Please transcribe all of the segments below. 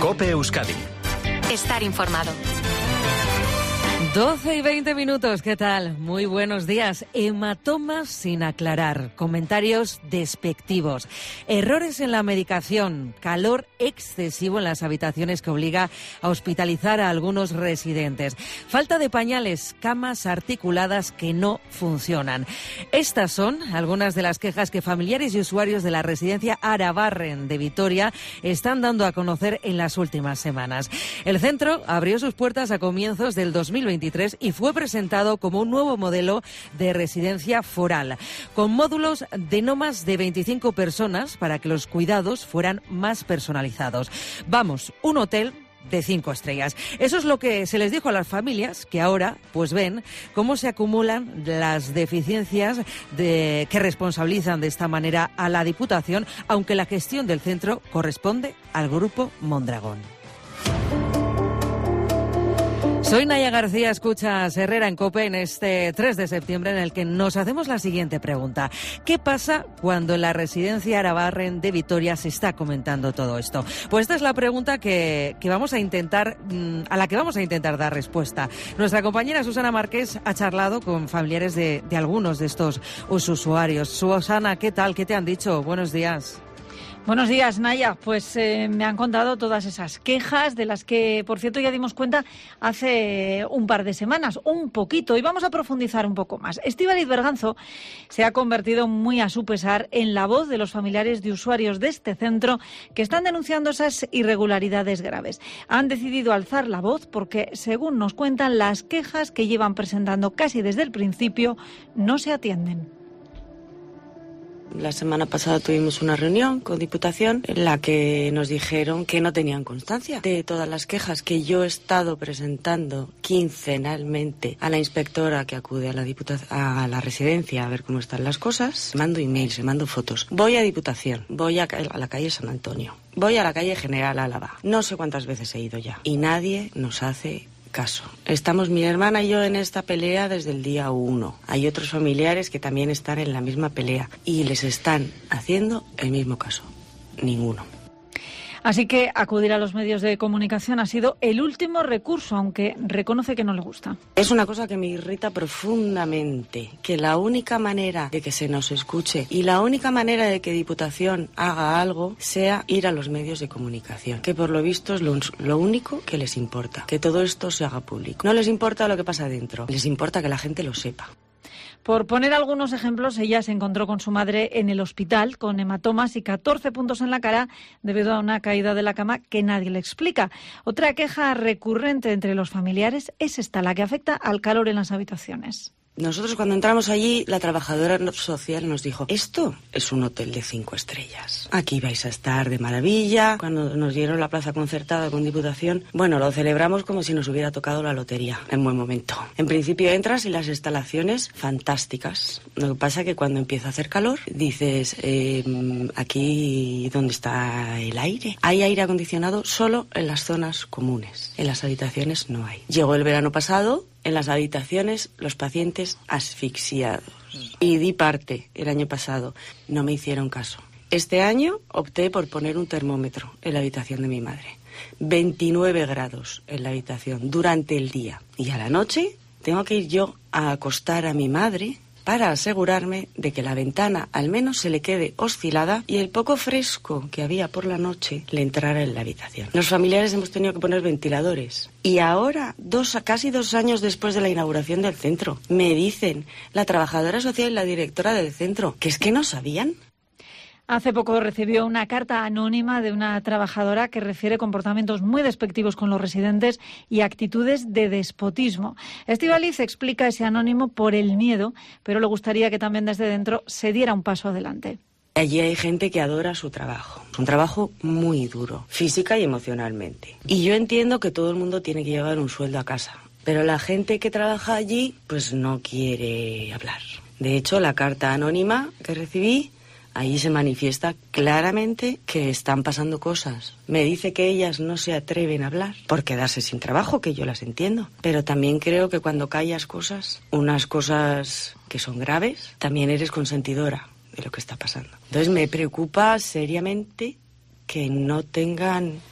COPE Euskadi. Estar informado. 12 y 20 minutos, ¿qué tal? Muy buenos días. Hematomas sin aclarar, comentarios despectivos, errores en la medicación, calor excesivo en las habitaciones que obliga a hospitalizar a algunos residentes, falta de pañales, camas articuladas que no funcionan. Estas son algunas de las quejas que familiares y usuarios de la residencia Arabarren de Vitoria están dando a conocer en las últimas semanas. El centro abrió sus puertas a comienzos del 2023 y fue presentado como un nuevo modelo de residencia foral, con módulos de no más de 25 personas para que los cuidados fueran más personalizados. Vamos, un hotel de 5 estrellas. Eso es lo que se les dijo a las familias, que ahora pues ven cómo se acumulan las deficiencias que responsabilizan de esta manera a la Diputación, aunque la gestión del centro corresponde al Grupo Mondragón. Soy Naya García, escuchas Herrera en COPE en este 3 de septiembre en el que nos hacemos la siguiente pregunta. ¿Qué pasa cuando en la residencia Arabarren de Vitoria se está comentando todo esto? Pues esta es la pregunta que vamos a intentar, a la que vamos a intentar dar respuesta. Nuestra compañera Susana Márquez ha charlado con familiares de algunos de estos usuarios. Susana, ¿qué tal? ¿Qué te han dicho? Buenos días. Buenos días, Naya. Pues me han contado todas esas quejas de las que, por cierto, ya dimos cuenta hace un par de semanas, un poquito, y vamos a profundizar un poco más. Estíbaliz Berganzo se ha convertido muy a su pesar en la voz de los familiares de usuarios de este centro que están denunciando esas irregularidades graves. Han decidido alzar la voz porque, según nos cuentan, las quejas que llevan presentando casi desde el principio no se atienden. La semana pasada tuvimos una reunión con Diputación en la que nos dijeron que no tenían constancia de todas las quejas que yo he estado presentando quincenalmente a la inspectora que acude a la residencia a ver cómo están las cosas. Mando emails, mando fotos. Voy a Diputación, voy a la calle San Antonio, voy a la calle General Álava. No sé cuántas veces he ido ya y nadie nos hace caso. Estamos mi hermana y yo en esta pelea desde el día 1. Hay otros familiares que también están en la misma pelea y les están haciendo el mismo caso. Ninguno. Así que acudir a los medios de comunicación ha sido el último recurso, aunque reconoce que no le gusta. Es una cosa que me irrita profundamente, que la única manera de que se nos escuche y la única manera de que Diputación haga algo sea ir a los medios de comunicación, que por lo visto es lo único que les importa, que todo esto se haga público. No les importa lo que pasa dentro, les importa que la gente lo sepa. Por poner algunos ejemplos, ella se encontró con su madre en el hospital con hematomas y 14 puntos en la cara debido a una caída de la cama que nadie le explica. Otra queja recurrente entre los familiares es esta, la que afecta al calor en las habitaciones. Nosotros cuando entramos allí, la trabajadora social nos dijo: esto es un hotel de 5 estrellas. Aquí vais a estar de maravilla. Cuando nos dieron la plaza concertada con Diputación, bueno, lo celebramos como si nos hubiera tocado la lotería en buen momento. En principio entras y las instalaciones fantásticas. Lo que pasa es que cuando empieza a hacer calor, dices, aquí ¿dónde está el aire? Hay aire acondicionado solo en las zonas comunes. En las habitaciones no hay. Llegó el verano pasado. En las habitaciones, los pacientes asfixiados. Y di parte el año pasado. No me hicieron caso. Este año opté por poner un termómetro en la habitación de mi madre. 29 grados en la habitación durante el día. Y a la noche tengo que ir yo a acostar a mi madre para asegurarme de que la ventana al menos se le quede oscilada y el poco fresco que había por la noche le entrara en la habitación. Los familiares hemos tenido que poner ventiladores. Y ahora, casi 2 años después de la inauguración del centro, me dicen la trabajadora social y la directora del centro que es que no sabían. Hace poco recibió una carta anónima de una trabajadora que refiere comportamientos muy despectivos con los residentes y actitudes de despotismo. Estíbaliz explica ese anónimo por el miedo, pero le gustaría que también desde dentro se diera un paso adelante. Allí hay gente que adora su trabajo. Es un trabajo muy duro, física y emocionalmente. Y yo entiendo que todo el mundo tiene que llevar un sueldo a casa. Pero la gente que trabaja allí, pues no quiere hablar. De hecho, la carta anónima que recibí, ahí se manifiesta claramente que están pasando cosas. Me dice que ellas no se atreven a hablar por quedarse sin trabajo, que yo las entiendo. Pero también creo que cuando callas cosas, unas cosas que son graves, también eres consentidora de lo que está pasando. Entonces me preocupa seriamente que no tengan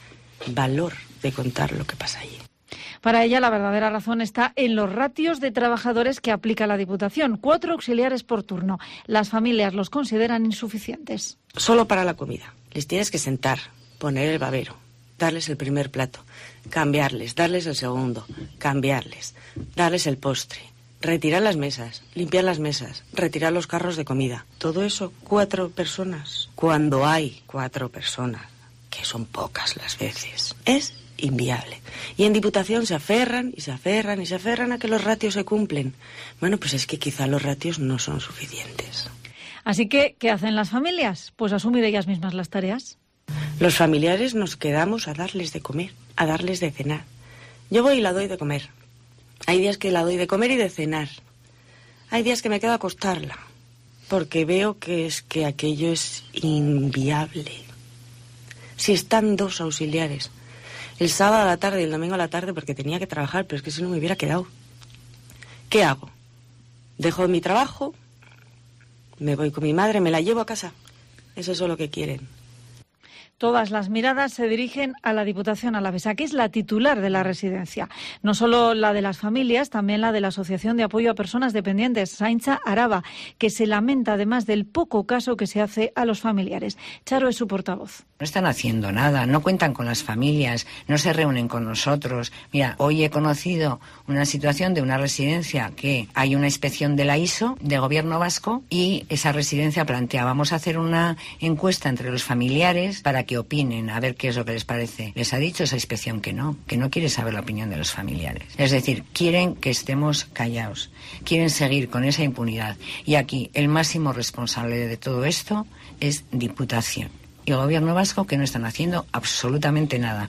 valor de contar lo que pasa allí. Para ella, la verdadera razón está en los ratios de trabajadores que aplica la Diputación. 4 auxiliares por turno. Las familias los consideran insuficientes. Solo para la comida. Les tienes que sentar, poner el babero, darles el primer plato, cambiarles, darles el segundo, cambiarles, darles el postre, retirar las mesas, limpiar las mesas, retirar los carros de comida. Todo eso, 4 personas. Cuando hay 4 personas, que son pocas las veces, es inviable. Y en Diputación se aferran y se aferran y se aferran a que los ratios se cumplen. Bueno, pues es que quizá los ratios no son suficientes. Así que, ¿qué hacen las familias? Pues asumir ellas mismas las tareas. Los familiares nos quedamos a darles de comer, a darles de cenar. Yo voy y la doy de comer. Hay días que la doy de comer y de cenar. Hay días que me quedo a acostarla, porque veo que aquello es inviable. Si están 2 auxiliares, el sábado a la tarde y el domingo a la tarde, porque tenía que trabajar, pero es que si no me hubiera quedado. ¿Qué hago? Dejo mi trabajo, me voy con mi madre, me la llevo a casa. Eso es lo que quieren. Todas las miradas se dirigen a la Diputación Alavesa, que es la titular de la residencia. No solo la de las familias, también la de la Asociación de Apoyo a Personas Dependientes, Zaintza Araba, que se lamenta además del poco caso que se hace a los familiares. Charo es su portavoz. No están haciendo nada, no cuentan con las familias, no se reúnen con nosotros. Mira, hoy he conocido una situación de una residencia que hay una inspección de la ISO, de Gobierno vasco, y esa residencia plantea, vamos a hacer una encuesta entre los familiares para que opinen, a ver qué es lo que les parece. Les ha dicho esa inspección que no quiere saber la opinión de los familiares. Es decir, quieren que estemos callados, quieren seguir con esa impunidad. Y aquí el máximo responsable de todo esto es Diputación y Gobierno vasco, que no están haciendo absolutamente nada.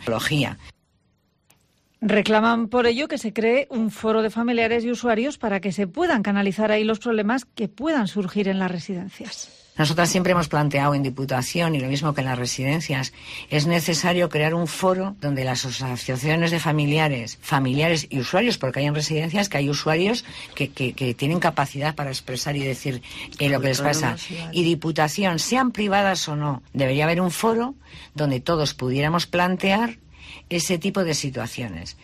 Reclaman por ello que se cree un foro de familiares y usuarios para que se puedan canalizar ahí los problemas que puedan surgir en las residencias. Nosotras siempre hemos planteado en Diputación, y lo mismo que en las residencias, es necesario crear un foro donde las asociaciones de familiares y usuarios, porque hay en residencias que hay usuarios que tienen capacidad para expresar y decir lo que les pasa. Y Diputación, sean privadas o no, debería haber un foro donde todos pudiéramos plantear ese tipo de situaciones.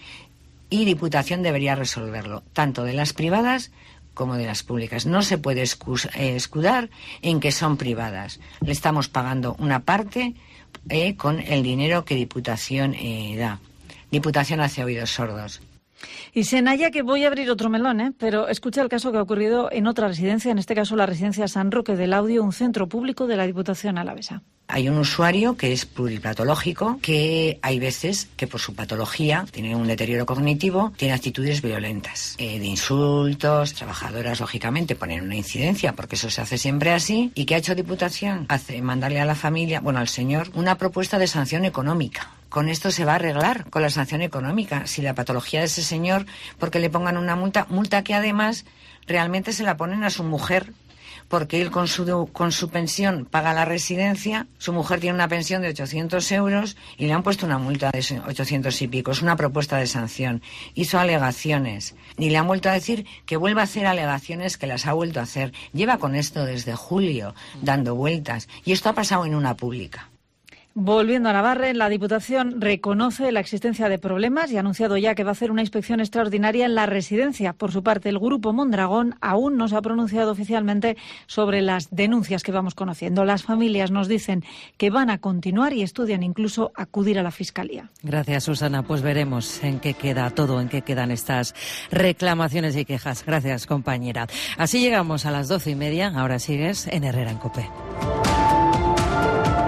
Y Diputación debería resolverlo, tanto de las privadas como de las públicas. No se puede escudar en que son privadas. Le estamos pagando una parte con el dinero que Diputación da. Diputación hace oídos sordos. Y Senaya, que voy a abrir otro melón, pero escucha el caso que ha ocurrido en otra residencia, en este caso la residencia San Roque del Audio, un centro público de la Diputación Alavesa. Hay un usuario que es pluripatológico, que hay veces que por su patología tiene un deterioro cognitivo, tiene actitudes violentas, de insultos, trabajadoras lógicamente ponen una incidencia porque eso se hace siempre así. ¿Y qué ha hecho Diputación? Mandarle a la familia, al señor, una propuesta de sanción económica. Con esto se va a arreglar, con la sanción económica. Si la patología de ese señor, porque le pongan una multa que además realmente se la ponen a su mujer, porque él con su pensión paga la residencia, su mujer tiene una pensión de 800 euros y le han puesto una multa de 800 y pico. Es una propuesta de sanción. Hizo alegaciones y le han vuelto a decir que vuelva a hacer alegaciones, que las ha vuelto a hacer. Lleva con esto desde julio dando vueltas y esto ha pasado en una pública. Volviendo a Navarra, la Diputación reconoce la existencia de problemas y ha anunciado ya que va a hacer una inspección extraordinaria en la residencia. Por su parte, el Grupo Mondragón aún no se ha pronunciado oficialmente sobre las denuncias que vamos conociendo. Las familias nos dicen que van a continuar y estudian incluso acudir a la Fiscalía. Gracias, Susana. Pues veremos en qué queda todo, en qué quedan estas reclamaciones y quejas. Gracias, compañera. Así llegamos a las 12:30. Ahora sigues en Herrera en COPE.